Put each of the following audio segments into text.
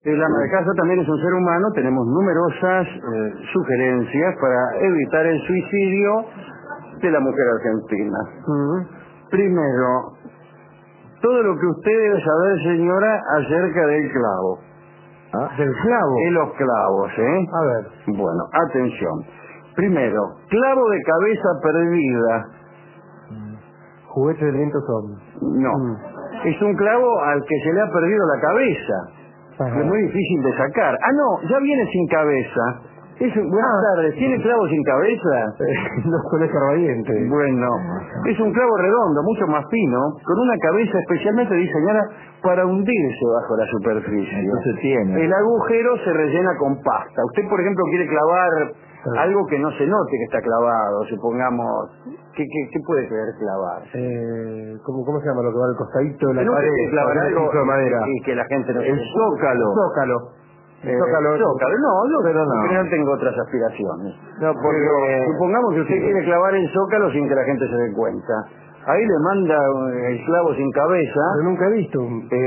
El ama de casa también es un ser humano, tenemos numerosas sugerencias para evitar el suicidio de la mujer argentina. Primero, todo lo que usted debe saber, señora, acerca del clavo. ¿Del clavo? De los clavos, ¿eh? A ver. Bueno, atención. Primero, clavo de cabeza perdida. Juguete de viento son. No. Es un clavo al que se le ha perdido la cabeza. Ajá. Es muy difícil de sacar. Ah, no, ya viene sin cabeza. Buenas tardes, ¿tiene clavo sin cabeza? Los colegas Carbadiente. Bueno, es un clavo redondo, mucho más fino, con una cabeza especialmente diseñada para hundirse bajo la superficie. Entonces tiene. El agujero se rellena con pasta. Usted, por ejemplo, quiere clavar algo que no se note que está clavado, supongamos. ¿Qué puede querer clavar? ¿Cómo se llama lo que va al costadito de la No pared? clavar algo de madera. y que la gente no... El zócalo. Zócalo, no, pero no. En general tengo otras aspiraciones. No, porque... Supongamos que usted quiere clavar el zócalo sin que la gente se dé cuenta. Ahí le manda el clavo sin cabeza. Pero nunca he visto.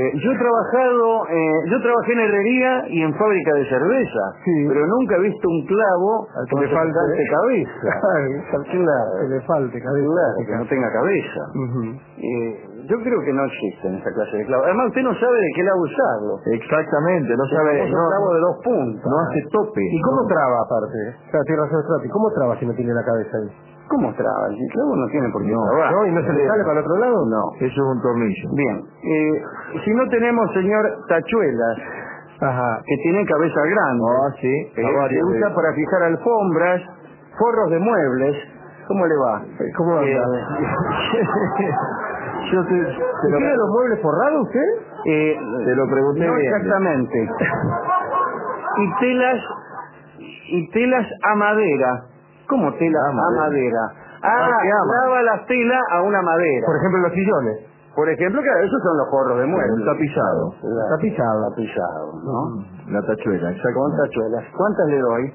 Yo trabajé en herrería y en fábrica de cerveza, sí, pero nunca he visto un clavo al que con le falte cabeza. Claro, que le falte cabeza. Claro, que no tenga cabeza. Yo creo que no existen esa clase de clavos. Además, usted no sabe de qué lado usarlo. Exactamente, no sabe. Es un clavo de dos puntas. No hace tope. ¿Y cómo traba aparte? O sea, tiene razón, ¿y cómo traba si no tiene la cabeza ahí? ¿Cómo traba? El clavo no tiene por qué trabar. ¿No? ¿Y no se le sale para el otro lado? No. Eso es un tornillo. Bien. Si no tenemos, señor, tachuelas, que tienen cabeza grande, sí. se usa para fijar alfombras, forros de muebles. ¿Cómo le va? ¿Cómo anda? ¿Tiene los muebles forrados usted? Te lo pregunté no bien. Exactamente. Y telas a madera. ¿Cómo telas a madera? Clava las telas a una madera. Por ejemplo, los sillones. Por ejemplo, claro, esos son los forros de muebles. Tapizado. Tapizado, ¿no? La tachuela, exacto. Con tachuelas. ¿Cuántas le doy?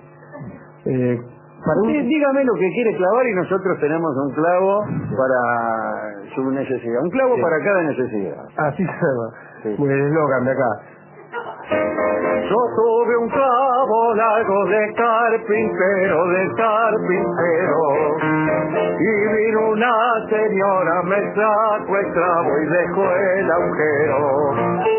Dígame lo que quiere clavar y nosotros tenemos un clavo para su necesidad. Un clavo para cada necesidad. Así se llama. Muy el eslogan de acá. Yo tuve un clavo largo de carpintero, y vino una señora, me sacó el clavo y dejó el agujero.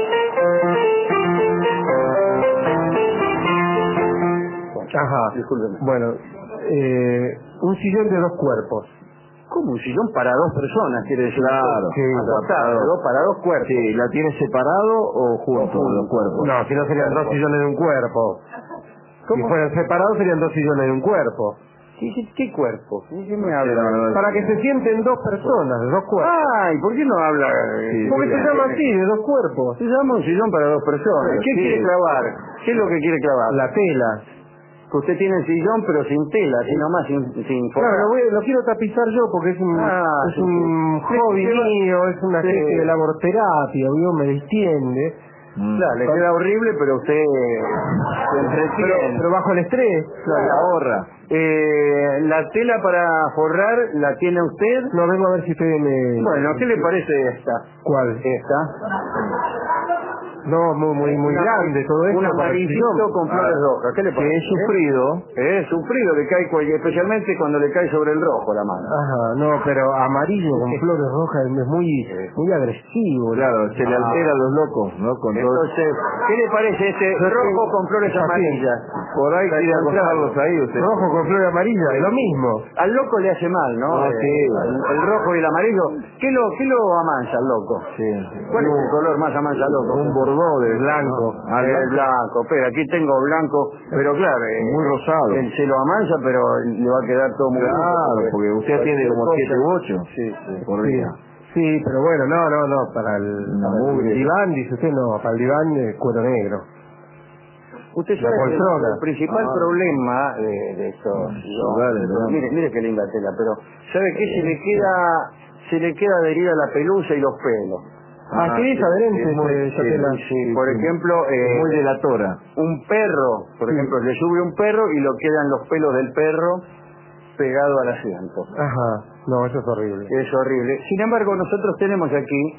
Ajá. Discúlpeme. Bueno, un sillón de dos cuerpos. ¿Cómo un sillón para dos personas? Quiere decir. Claro. Sí, para dos cuerpos. Sí, ¿la tiene separado o juntos los cuerpos? No, si no serían dos sillones de un cuerpo. Si fueran separados serían dos sillones de un cuerpo. ¿Qué cuerpo? ¿Qué me habla? Para que se sienten dos personas, de dos cuerpos. Ay, ¿por qué no habla? Porque se llama así, de dos cuerpos. Se llama un sillón para dos personas. ¿Qué quiere clavar? ¿Qué es lo que quiere clavar? La tela. Usted tiene el sillón pero sin tela, sino más sin forma. Claro, lo quiero tapizar yo porque es un hobby mío, es una especie de laborterapia, me distiende. Claro, le queda horrible, pero usted se entretiene. Pero bajo el estrés, la ahorra. La tela para forrar, ¿la tiene usted? No, vengo a ver si usted me... Bueno, ¿qué le parece esta? ¿Cuál? Esta. No, muy grande todo esto. Un amarillito con flores rojas. ¿Qué le parece? Que es sufrido. Es sufrido, le cae, especialmente cuando le cae sobre el rojo la mano. Ajá, no, pero amarillo con flores rojas es muy agresivo. Claro, se le altera a los locos, ¿no? Entonces, ¿qué le parece este rojo con flores amarillas? Por ahí quiere acostarlos ahí usted. Rojo con flores amarillas, es lo mismo. Al loco le hace mal, ¿no? Sí. El rojo y el amarillo. ¿Qué lo amansa al loco? Sí. ¿Cuál es el color más amansa al loco? Un bordó de blanco. El blanco, pero aquí tengo blanco, pero claro, muy rosado. Se lo amansa, pero le va a quedar todo muy claro, porque usted tiene como 7 u 8 por día. Sí, pero bueno, no, para el diván, dice usted, no, para el diván cuero negro. Usted sabe que el principal problema de estos... Mire qué linda tela, pero ¿sabe qué? Se le queda adherida la pelusa y los pelos. Sí, es adherente esa tela. Por ejemplo... muy delatora. Un perro, por ejemplo, le sube un perro y lo quedan los pelos del perro pegado al asiento. Ajá, no, eso es horrible. Es horrible. Sin embargo, nosotros tenemos aquí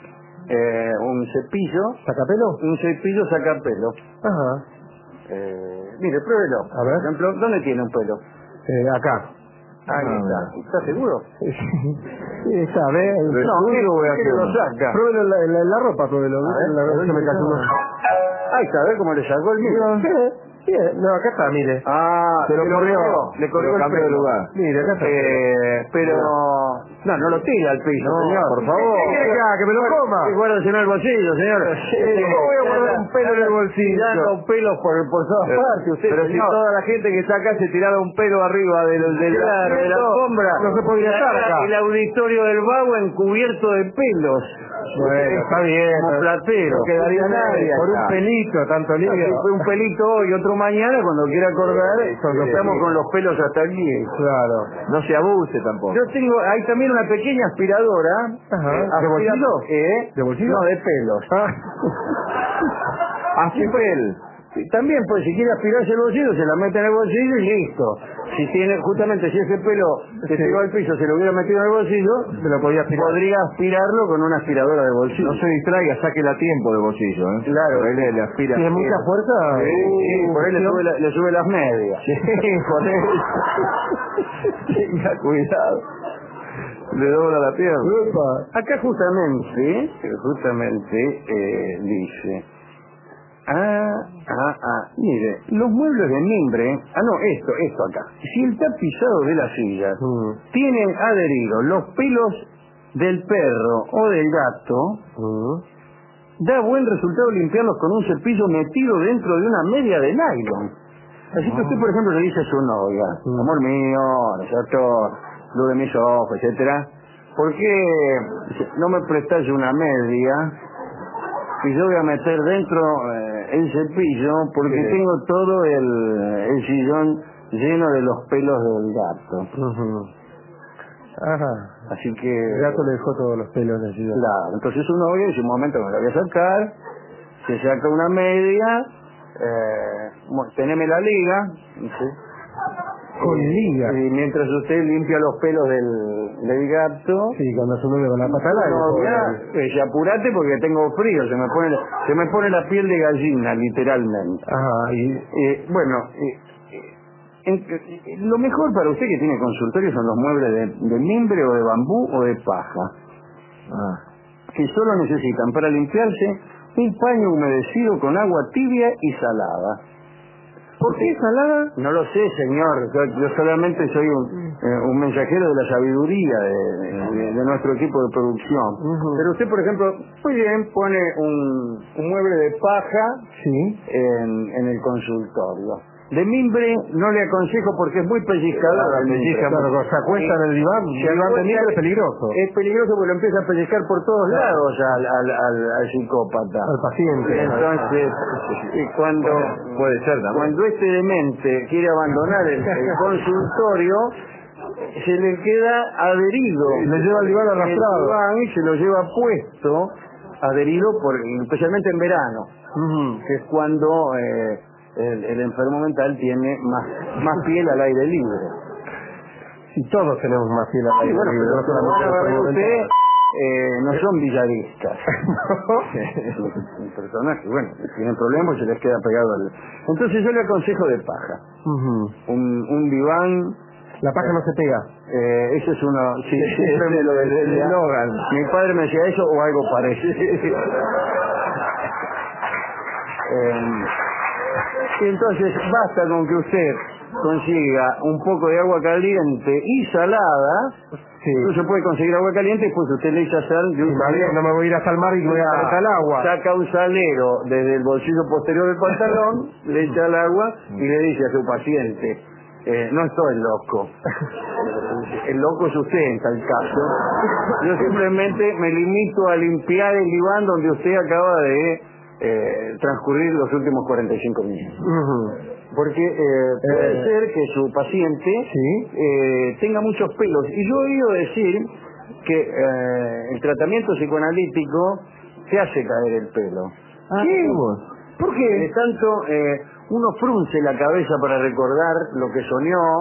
un cepillo. ¿Sacapelo? Un cepillo sacapelo. Ajá. Mire, pruébelo. A ver. Por ejemplo, ¿dónde tiene un pelo? Acá. Ahí está. ¿Está seguro? Sí, está, ¿ves? No, lo saca. Pruébelo la ropa, pruébelo. A ver, se me cayó uno. Ahí está, ¿ves cómo le sacó el mío? Bien, no, acá está, mire. Se lo corrió. Le corrió el pelo. De lugar. Mire, acá está. Pero... No lo tira al piso, señor. Por favor. ¿Qué quiere que haga? ¿Que me lo coma? Guárdese en el bolsillo, señor. ¿Cómo voy a guardar un pelo en el bolsillo? Tirando pelos por todas partes, usted. Pero si toda la gente que está acá se tirara un pelo arriba de la sombra. No se podía estar acá. El auditorio del vago encubierto de pelos. Bueno, está bien. Como platero. No quedaría nadie. Por un pelito, tanto líquido. Fue un pelito hoy, otro mañana, cuando quiera acordar, cuando estamos con los pelos hasta aquí. Claro. No se abuse tampoco. Yo tengo, hay también una pequeña aspiradora. ¿De bolsillo? ¿De bolsillo? No, de pelos. Aspirel. También, pues, si quiere aspirarse el bolsillo, se la mete en el bolsillo y listo. Si tiene, justamente, si ese pelo que tiró al piso se lo hubiera metido en el bolsillo, se lo podría aspirar. Podría aspirarlo con una aspiradora de bolsillo. No se distraiga, sáquela a tiempo de bolsillo, ¿eh? Claro. Por él le aspira. ¿Tiene mucha fuerza? Sí, por él le sube las medias. Sí, por él. Tenga cuidado. Le dobla la pierna. Acá justamente dice... mire, los muebles de mimbre, esto acá. Si el tapizado de las sillas tienen adheridos los pelos del perro o del gato, da buen resultado limpiarlos con un cepillo metido dentro de una media de nylon. Así que usted, por ejemplo, le dice a su novia, amor mío, ¿no es cierto?, luz de mis ojos, etcétera, ¿por qué no me prestas una media y yo voy a meter dentro el cepillo porque tengo todo el sillón lleno de los pelos del gato? Así que... El gato le dejó todos los pelos en el sillón. Claro, entonces uno oye, dice, un momento me la voy a sacar, se saca una media, teneme la liga, ¿sí? Con liga. Y mientras usted limpia los pelos del gato... Sí, cuando se mueve con la patada... apurate porque tengo frío, se me pone la piel de gallina, literalmente. Lo mejor para usted que tiene consultorio son los muebles de mimbre o de bambú o de paja. Que solo necesitan para limpiarse un paño humedecido con agua tibia y salada. ¿Por qué salada? No lo sé, señor. Yo solamente soy un mensajero de la sabiduría de nuestro equipo de producción. Pero usted, por ejemplo, muy bien, pone un mueble de paja en el consultorio. De mimbre no le aconsejo porque es muy pellizcador. Claro, se acuesta en el diván. El diván de mimbre es peligroso. Es peligroso porque lo empieza a pellizcar por todos lados al psicópata. Al paciente. Entonces, cuando este demente quiere abandonar el consultorio, se le queda adherido. Le lleva el diván arrastrado. Y se lo lleva puesto, adherido, especialmente en verano, que es cuando... El enfermo mental tiene más piel al aire libre. Y todos tenemos más piel al aire libre. Pero usted no son villaristas. Un personaje, tienen problemas y se les queda pegado al... Entonces yo le aconsejo de paja. Un diván... La paja no se pega. Eso es una... Sí, siempre me lo decía. Mi padre me decía eso o algo parecido. Entonces basta con que usted consiga un poco de agua caliente y salada. Incluso puede conseguir agua caliente y pues usted le echa sal de un salero. No me voy a ir hasta el mar y voy a meter el agua. Saca un salero desde el bolsillo posterior del pantalón, le echa el agua y le dice a su paciente, no estoy loco. El loco es usted en tal caso. Yo simplemente me limito a limpiar el diván donde usted acaba de transcurrir los últimos 45 minutos. Porque puede ser que su paciente tenga muchos pelos. Y yo he oído decir que el tratamiento psicoanalítico te hace caer el pelo. ¿Qué? ¿Por qué? De tanto uno frunce la cabeza para recordar lo que soñó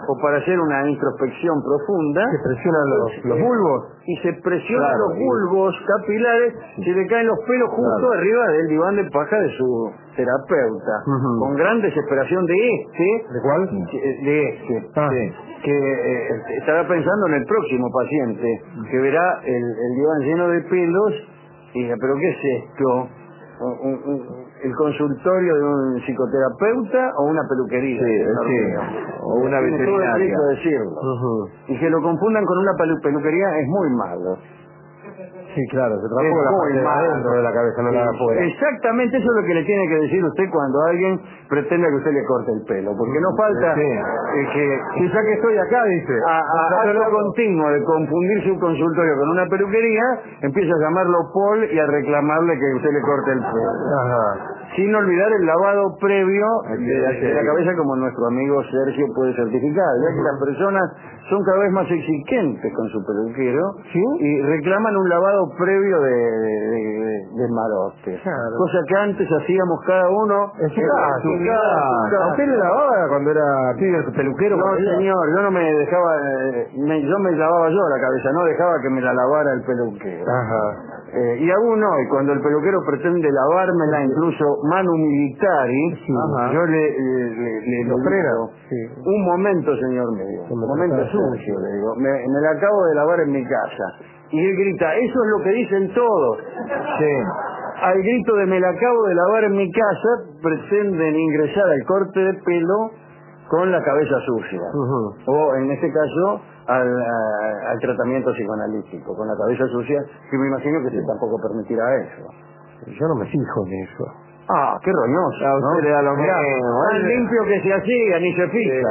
o para hacer una introspección profunda. Se presionan los bulbos. Y se presionan los bulbos capilares, se le caen los pelos justo arriba del diván de paja de su terapeuta. Con gran desesperación de este. ¿De cuál? De este. Que estará pensando en el próximo paciente, que verá el diván lleno de pelos y diga, ¿pero qué es esto? ¿El consultorio de un psicoterapeuta o una peluquería? O una veterinaria. Decirlo. Y que lo confundan con una peluquería es muy malo. Sí, claro, se trabaja la parte dentro de la cabeza, no la de afuera. Exactamente, eso es lo que le tiene que decir usted cuando alguien pretende que usted le corte el pelo, porque no falta que ya que estoy acá, dice, a lo continuo de confundir su consultorio con una peluquería, empieza a llamarlo Paul y a reclamarle que usted le corte el pelo. Sin olvidar el lavado previo de la cabeza, como nuestro amigo Sergio puede certificar, ya que las personas son cada vez más exigentes con su peluquero y reclaman un lavado previo de marote. Cosa que antes hacíamos cada uno en su casa. ¿A usted le lavaba cuando era peluquero? No, señor, yo no me dejaba, yo me lavaba yo la cabeza, no dejaba que me la lavara el peluquero. Y aún hoy, cuando el peluquero pretende lavármela, incluso manu militari, yo le freno. Un momento, señor medio, un momento sucio, le digo, me la acabo de lavar en mi casa. Y él grita, eso es lo que dicen todos. Al grito de me la acabo de lavar en mi casa, pretenden ingresar al corte de pelo con la cabeza sucia. O en este caso, al tratamiento psicoanalítico, con la cabeza sucia, que me imagino que usted tampoco permitirá eso. Yo no me fijo en eso. Qué roñosa. A usted le da lo mismo. Tan limpio que se hacía, ni se fija.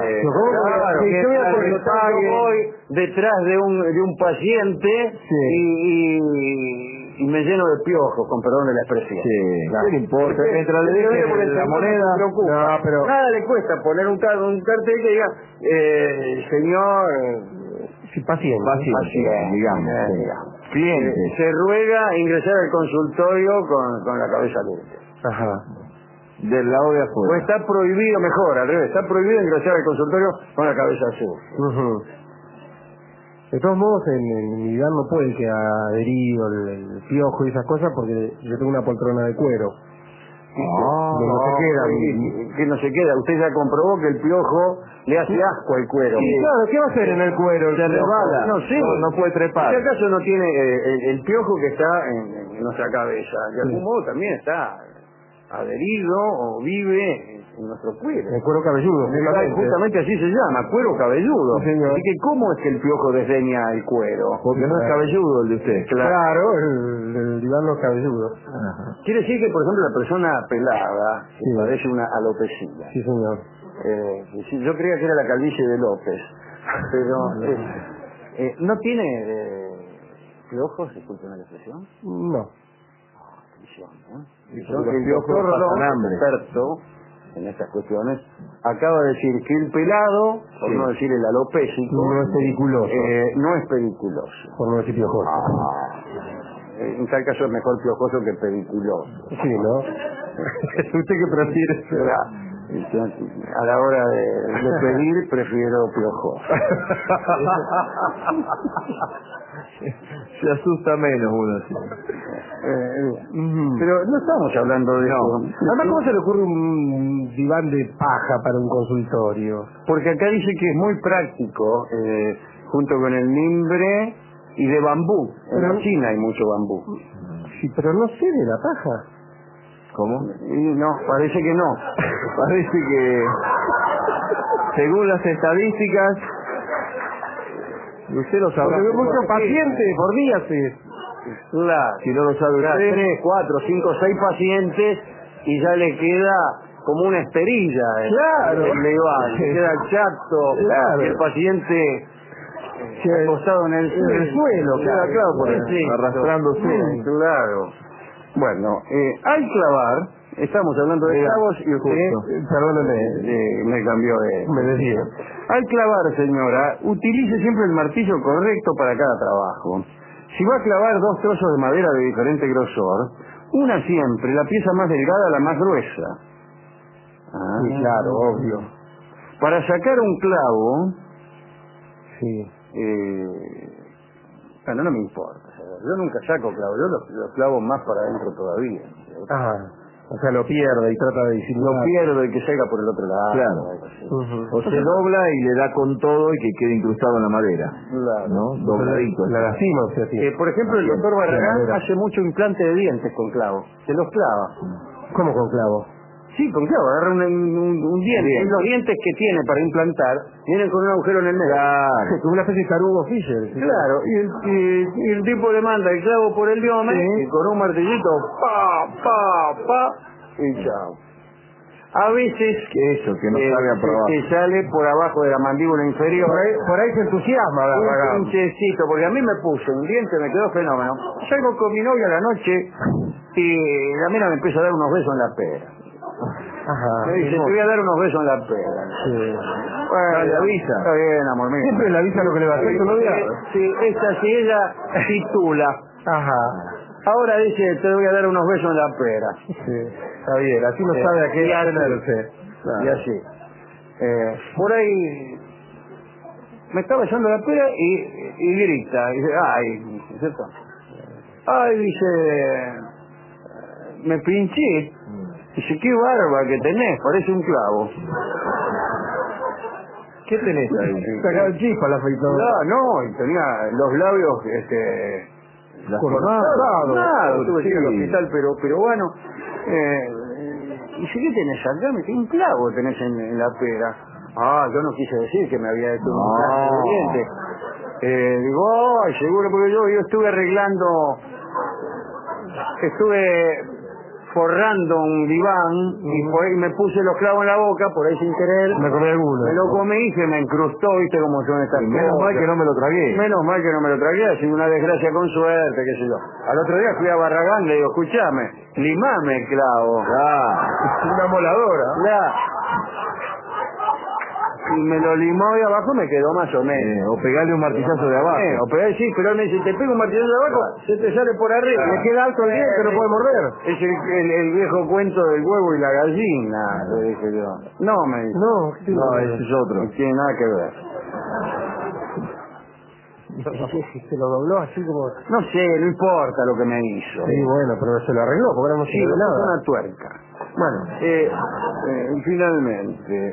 Yo voy detrás de un paciente y me lleno de piojos, con perdón de la expresión. No le importa. Mientras le deje la moneda, nada le cuesta poner un cartel que diga, señor... paciente, digamos. Cliente. Se ruega ingresar al consultorio con la cabeza limpia. Del lado de afuera. O está prohibido, mejor, al revés, está prohibido ingresar al consultorio con la cabeza azul. De todos modos, en mi diván no puede quedar adherido el piojo y esas cosas porque yo tengo una poltrona de cuero. Que no se queda. Usted ya comprobó que el piojo le hace asco al cuero. Claro, ¿qué va a hacer en el cuero? Se resbala. No puede trepar. Si acaso no tiene el piojo que está en nuestra cabeza, de algún modo también está adherido o vive en nuestro cuero. El cuero cabelludo. Justamente así se llama, cuero cabelludo. Sí, señor. Así que ¿cómo es que el piojo desdeña el cuero? Porque no es cabelludo el de usted. Claro, el diván no es cabelludo. Quiere decir que, por ejemplo, la persona pelada padece una alopecia. Sí, señor. Yo creía que era la calvicie de López, pero ¿no tiene piojos, disculpen la expresión? No. El doctor Rolón, experto en estas cuestiones, acaba de decir que el pelado, por no decir el alopécico, no es pediculoso. No es pediculoso. Por no decir piojoso. En tal caso es mejor piojoso que pediculoso. Sí, ¿no? ¿Usted qué prefiere? A la hora de pedir, prefiero piojoso. Se asusta menos uno así. Pero no estamos hablando de eso. Además, ¿cómo se le ocurre un diván de paja para un consultorio? Porque acá dice que es muy práctico, junto con el mimbre y de bambú. En China hay mucho bambú. Sí, pero no sé de la paja. ¿Cómo? No, parece que no. Parece que, según las estadísticas, usted lo sabrá. Porque muchos pacientes por día Claro. Si no lo sabe usted. 3, 4, 5, 6 pacientes y ya le queda como una esterilla. Claro. Le queda chato. Claro. Y el paciente acostado en el suelo. Claro, por arrastrándose. Claro. Bueno, al clavar, estamos hablando de clavos y usted, perdóneme, me cambió me decía. Al clavar, señora, utilice siempre el martillo correcto para cada trabajo. Si va a clavar 2 trozos de madera de diferente grosor, una siempre, la pieza más delgada a la más gruesa. Sí, claro, obvio. Para sacar un clavo, Sí. Bueno, no me importa. Yo nunca saco clavos, yo los clavo más para adentro todavía. O sea, lo pierde y trata de disimular. Lo pierdo y que salga por el otro lado. Claro. O se dobla y le da con todo y que quede incrustado en la madera. Claro. ¿No? Dobladito. La lastima, o sea, por ejemplo, el doctor Barragán hace mucho implante de dientes con clavos. Se los clava. ¿Cómo con clavo? Sí, con clavo. Agarra un diente. Bien. Los dientes que tiene para implantar vienen con un agujero en el medio. Claro. Como una especie de tarugo Fisher. ¿Sí? Claro. Y el tipo le manda el clavo por el diome y con un martillito, y chao. A veces que no sale a probar. que sale por abajo de la mandíbula inferior. Por ahí se entusiasma, Barragán. Un pinchecito, porque a mí me puso un diente, me quedó fenómeno. Salgo con mi novia a la noche y la mina me empieza a dar unos besos en la pera. Me dice, te voy a dar unos besos en la pera. Sí. Bueno, le avisa. Está bien, amor mío. Siempre le avisa lo que le va a hacer. Sí, sí, ella titula. Ahora dice, te voy a dar unos besos en la pera. Sí, está bien, así no sabe a qué atenerse. Y así. Por ahí me está besando la pera y grita. Dice, ay, ¿cierto? Ay, dice, me pinché. Dice, qué barba que tenés, parece un clavo. ¿Qué tenés ahí? Sacaba chispa la afeitadora. No, y tenía los labios, cortados. Tuve que ir al hospital, pero bueno. Dice, ¿qué tenés acá? Me dice, un clavo tenés en la pera. Yo no quise decir que me había hecho un clavo de diente. Digo, ay, seguro, porque yo estuve arreglando, forrando un diván y por ahí me puse los clavos en la boca, por ahí sin querer. Me comí alguno. Me lo comí y se me incrustó, viste cómo son estas cosas. Menos mal que no me lo tragué. Menos mal que no me lo tragué, ha sido una desgracia con suerte, qué sé yo. Al otro día fui a Barragán, le digo, escuchame, limame el clavo. Una moladora. Y me lo limó de abajo, me quedó más o menos. O pegarle un martillazo de abajo. Sí, pero él me dice, te pego un martillazo de abajo, se te sale por arriba. Le queda alto el diente, no puede morder. Es el viejo cuento del huevo y la gallina, le dije yo. No, me dice. No, ese es otro. No tiene nada que ver. Se lo dobló así como... No sé, no importa lo que me hizo. Sí, bueno, pero se lo arregló, porque no sirve de nada. Una tuerca. Bueno, finalmente...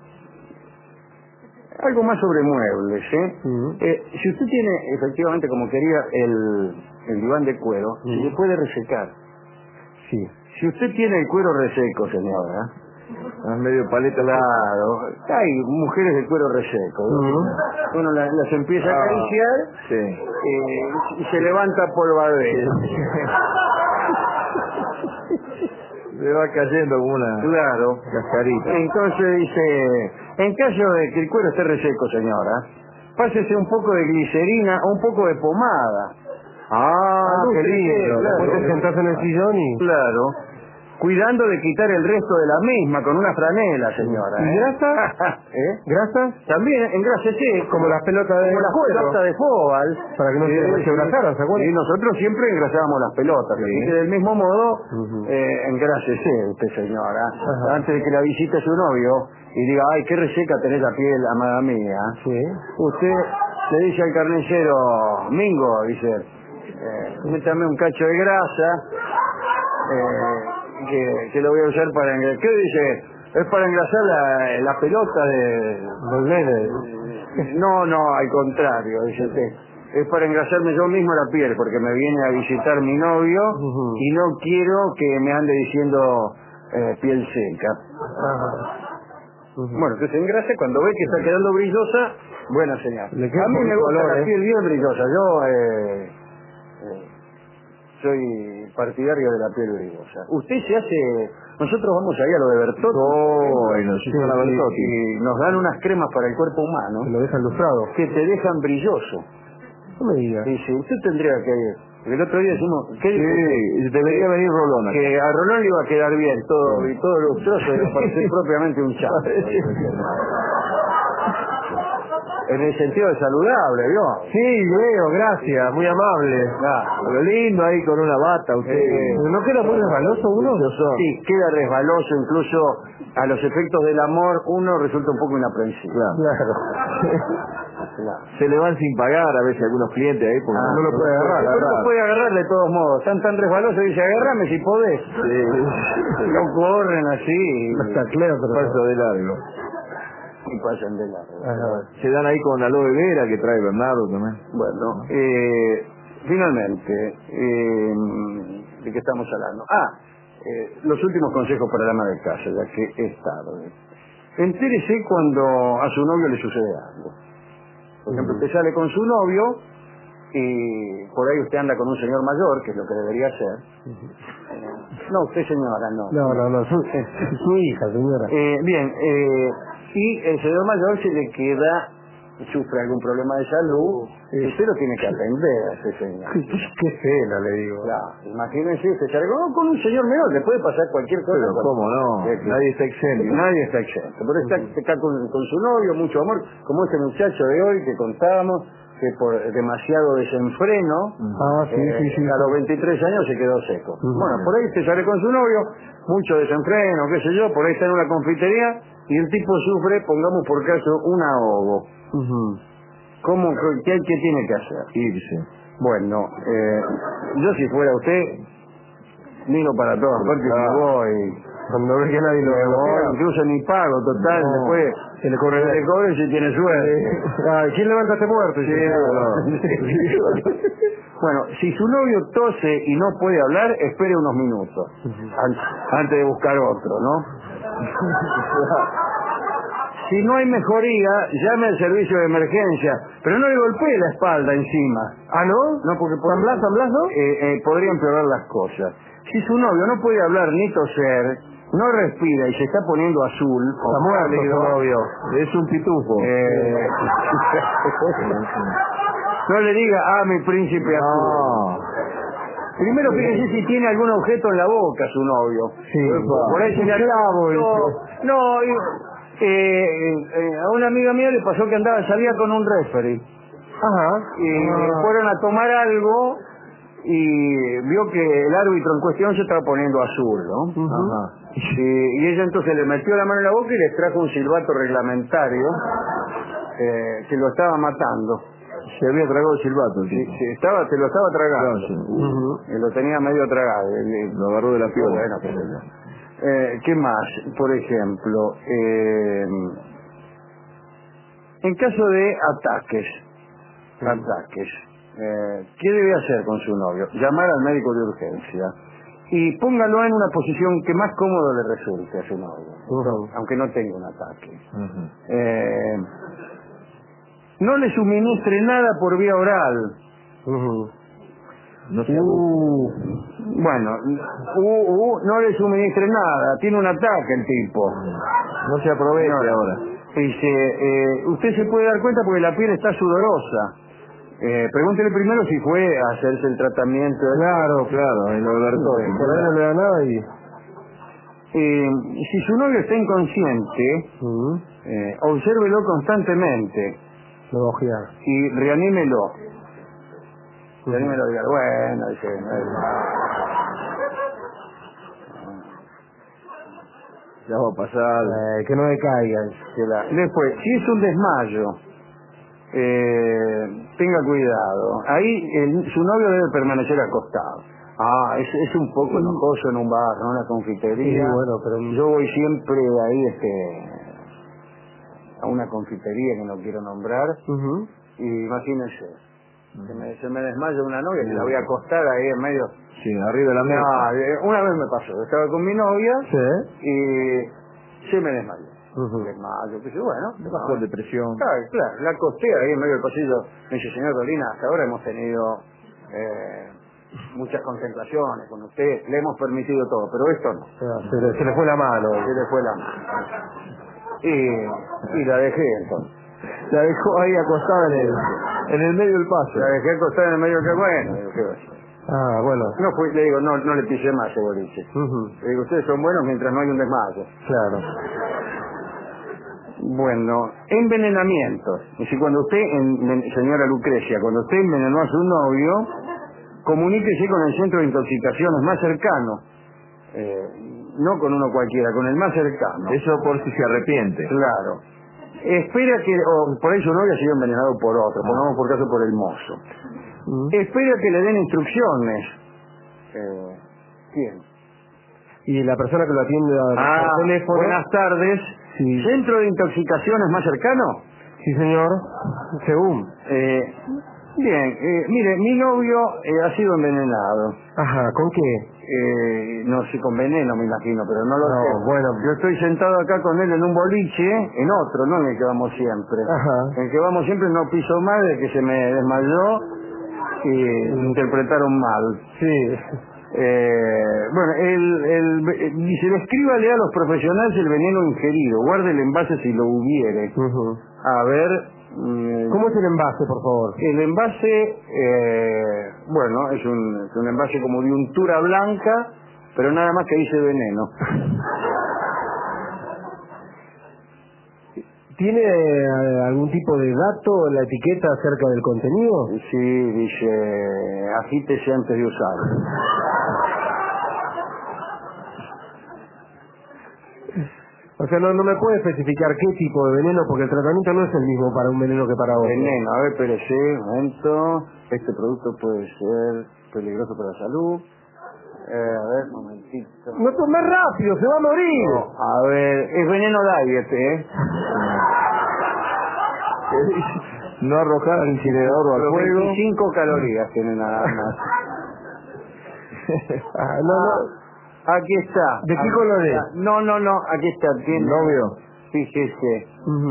algo más sobre muebles, si usted tiene, efectivamente, como quería, el diván de cuero, se le puede resecar. Sí. Si usted tiene el cuero reseco, señora, Es medio paleta. claro, hay mujeres de cuero reseco. Uno las empieza a acariciar y se levanta polvadera. Le va cayendo como una cascarita. Entonces dice, en caso de que el cuero esté reseco, señora, pásese un poco de glicerina o un poco de pomada. Qué lindo. Después te sentás en el sillón y... Claro. Cuidando de quitar el resto de la misma con una franela, señora. ¿Y grasa? ¿Grasa? También engrásese. Como las pelotas de las cuero. pelotas de fóbal. Para que no se quebrajaran, ¿se acuerdan? Y nosotros siempre engrasábamos las pelotas. Así que del mismo modo, engrásese usted, señora. Antes de que la visite su novio y diga, ay, qué reseca tenés la piel, amada mía. Usted le dice al carnicero, Mingo, dice, métame un cacho de grasa, que lo voy a usar para engrasar. ¿Qué dice? Es para engrasar la pelota de los nenes. No, al contrario, dice usted. Es para engrasarme yo mismo la piel, porque me viene a visitar mi novio y no quiero que me ande diciendo piel seca. Bueno, entonces engrasa cuando ve que está quedando brillosa, buena señal. A mí me gusta la piel bien brillosa. Yo soy partidario de la piel brillosa. Usted se hace... Nosotros vamos ahí a lo de Bertotti. Y nos dan unas cremas para el cuerpo humano. Se lo dejan lustrado. Que te dejan brilloso. No me diga. Dice, usted tendría que ir. El otro día decimos... debería venir Rolón aquí. Que a Rolón le iba a quedar bien todo, y todo lustroso, y parecer propiamente un chavo. En el sentido de saludable, ¿vio? Sí, veo, gracias, muy amable. Lo lindo ahí con una bata, usted. ¿No queda muy resbaloso uno? Sí, queda resbaloso, incluso a los efectos del amor, uno resulta un poco inaprensivo. Claro. Claro. Se le van sin pagar a veces algunos clientes ahí porque no lo puede agarrar. No lo puede agarrar de todos modos. Están tan resbalosos y dice, agárrame si podés. Sí. No corren así. No está claro, pero Paso de largo. Y pasan de largo. Se dan ahí con aloe vera que trae Bernardo también. Bueno, finalmente, ¿de qué estamos hablando? Los últimos consejos para la ama de casa, ya que es tarde. Entérese cuando a su novio le sucede algo. Por ejemplo, usted sale con su novio y por ahí usted anda con un señor mayor, que es lo que debería hacer. No, usted señora, no. No, su hija, señora. Bien, y el señor mayor se le queda, sufre algún problema de salud, usted lo tiene que atender a ese señor. Qué pena, le digo. Claro, imagínense, usted sale con un señor menor, le puede pasar cualquier cosa. Pero cómo no, nadie está exento. Nadie está exento. Por eso está con su novio, mucho amor, como este muchacho de hoy que contábamos, que por demasiado desenfreno, a los 23 años se quedó seco. Bueno, por ahí usted sale con su novio, mucho desenfreno, qué sé yo, por ahí está en una confitería y el tipo sufre, pongamos por caso, un ahogo. ¿Qué tiene que hacer? Irse. Bueno, yo si fuera usted, miro para todas partes y me voy. Cuando ve que nadie lo ve, incluso ni pago, total, después se le cobre si tiene suerte. ¿Quién levanta este muerto? Bueno, si su novio tose y no puede hablar, espere unos minutos antes de buscar otro, ¿no? Si no hay mejoría, llame al servicio de emergencia, pero no le golpee la espalda encima. ¿Ah, no? No, porque ¿San Blas, no? podría empeorar las cosas. Si su novio no puede hablar ni toser, no respira y se está poniendo azul, está muerto su novio. Es un pitufo. No le diga, mi príncipe azul. Primero fíjese si tiene algún objeto en la boca su novio. Sí. Por ahí se le a una amiga mía le pasó que salía con un referee. Y fueron a tomar algo y vio que el árbitro en cuestión se estaba poniendo azul, ¿no? Y ella entonces le metió la mano en la boca y les trajo un silbato reglamentario que lo estaba matando. Se había tragado el silbato. Sí, se lo estaba tragando. Lo tenía medio tragado. Lo agarró de la piola. ¿Qué más? Por ejemplo, en caso de ataques, ¿qué debe hacer con su novio? Llamar al médico de urgencia y póngalo en una posición que más cómodo le resulte a su novio, aunque no tenga un ataque. No le suministre nada por vía oral. Bueno, no le suministre nada, tiene un ataque el tipo. No se aproveche ahora. Dice, usted se puede dar cuenta porque la piel está sudorosa. Pregúntele primero si fue a hacerse el tratamiento. Claro, en lo Alberto. Por ahí no le da nada y... si su novio está inconsciente, obsérvelo constantemente. Lo va a ojear. Y reanímelo. Reanímelo y diga, bueno, dice... Ya va a pasar. Que no decaiga. Después, si es un desmayo, tenga cuidado. Ahí su novio debe permanecer acostado. Es un poco enojoso en un bar, ¿no? Una confitería. Sí, bueno, pero... Yo voy siempre ahí a una confitería que no quiero nombrar. Y imagínense, se me desmaya una novia que la voy a acostar ahí en medio. Sí, arriba de la mesa. Una vez me pasó, estaba con mi novia y se me desmayó. Desmayo, que bueno. Bajó de presión. Claro, la acosté ahí en medio del pasillo. Me dice, señor Dolina, hasta ahora hemos tenido muchas contemplaciones con usted, le hemos permitido todo, pero esto no. Se le fue la mano. Y la dejé entonces. La dejó ahí acostada en el medio del paso. La dejé acostada en el medio del bueno. ¿Qué va a hacer? Bueno. Le digo, no le pisé más ese boliche. Le digo, ustedes son buenos mientras no hay un desmayo. Claro. Bueno, envenenamientos. Es decir, cuando usted, señora Lucrecia, cuando usted envenenó a su novio, comuníquese con el centro de intoxicaciones más cercano. No con uno cualquiera, con el más cercano. Eso por si se arrepiente. Claro. espera que, o por ahí su novio ha sido envenenado por otro, pongamos por caso por el mozo. Espera que le den instrucciones. ¿Quién? Y la persona que lo atiende por teléfono. Buenas tardes. Sí. ¿Centro de intoxicaciones más cercano? Sí, señor. Según. Bien, mire, mi novio ha sido envenenado. Ajá, ¿con qué? No sé, con veneno me imagino, pero no lo sé. Bueno. Yo estoy sentado acá con él en un boliche, en otro, no en el que vamos siempre. Ajá. En el que vamos siempre no piso más de que se me desmayó y interpretaron mal. Sí. Bueno, dice, descríbale a los profesionales el veneno ingerido, guarde el envase si lo hubiere. A ver... ¿Cómo es el envase, por favor? El envase, bueno, es un envase como de untura blanca, pero nada más que dice veneno. ¿Tiene algún tipo de dato en la etiqueta acerca del contenido? Sí, dice, agítese antes de usarlo. O sea, no me puede especificar qué tipo de veneno, porque el tratamiento no es el mismo para un veneno que para otro. Veneno, a ver, espérese, un momento. Este producto puede ser peligroso para la salud. A ver, un momentito. No tome rápido, se va a morir. No, a ver, es veneno diet, No arrojar al incinerador o al fuego. 25 calorías tiene nada más. No. Aquí está. ¿De qué color es? No, aquí está. Tiene, ¿Novio? Fíjese.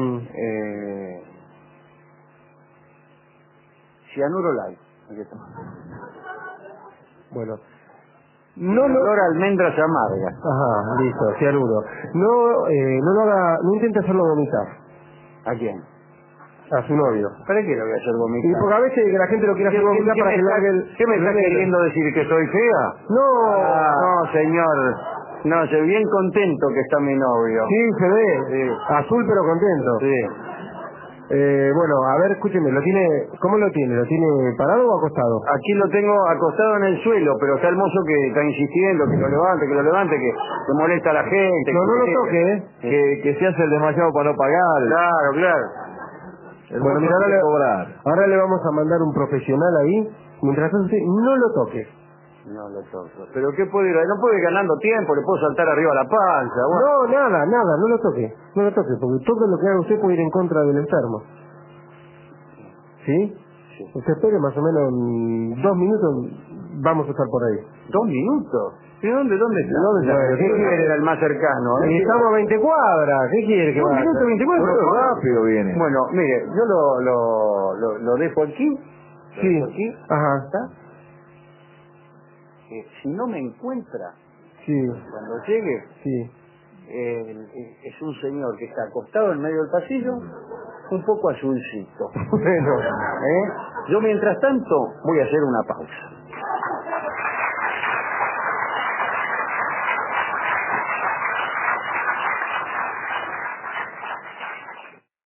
Cianuro light. Aquí está. Bueno. Olor a almendras amargas. Ajá, listo, cianuro. No lo haga, no intente hacerlo vomitar. ¿A quién? A su novio. ¿Para qué lo voy a hacer vomitar? Y porque a veces la gente lo quiere hacer vomitar para que largue el... ¿Qué me está queriendo decir? ¿Que soy fea? No, señor. No, sé bien contento que está mi novio. Sí, se ve. Sí. Azul pero contento. Sí. Bueno, a ver, escúcheme, ¿cómo lo tiene? ¿Lo tiene parado o acostado? Aquí lo tengo acostado en el suelo, pero está el mozo que está insistiendo, que lo levante, que molesta a la gente. No lo toque, Que se hace el desmayado para no pagar. Claro. Bueno, mira, ahora le vamos a mandar un profesional ahí. Mientras tanto, usted no lo toque. No lo toco. ¿Pero qué puedo ir? No puedo ir ganando tiempo, le puedo saltar arriba a la panza. Bueno. No, nada, no lo toque. No lo toque, porque todo lo que haga usted puede ir en contra del enfermo. ¿Sí? Sí. Usted espere más o menos 2 minutos, vamos a estar por ahí. 2 minutos. ¿Y dónde está? ¿Qué quiere? Era el más cercano. Estamos a 20 cuadras. ¿Qué quiere que vaya? 2 minutos, 20 cuadras. Rápido viene. Bueno, mire, yo lo dejo aquí. Sí. Aquí. Ajá. ¿Está? Si no me encuentra, Sí. cuando llegue, Sí. es un señor que está acostado en medio del pasillo, un poco azulcito. Bueno. Yo mientras tanto voy a hacer una pausa.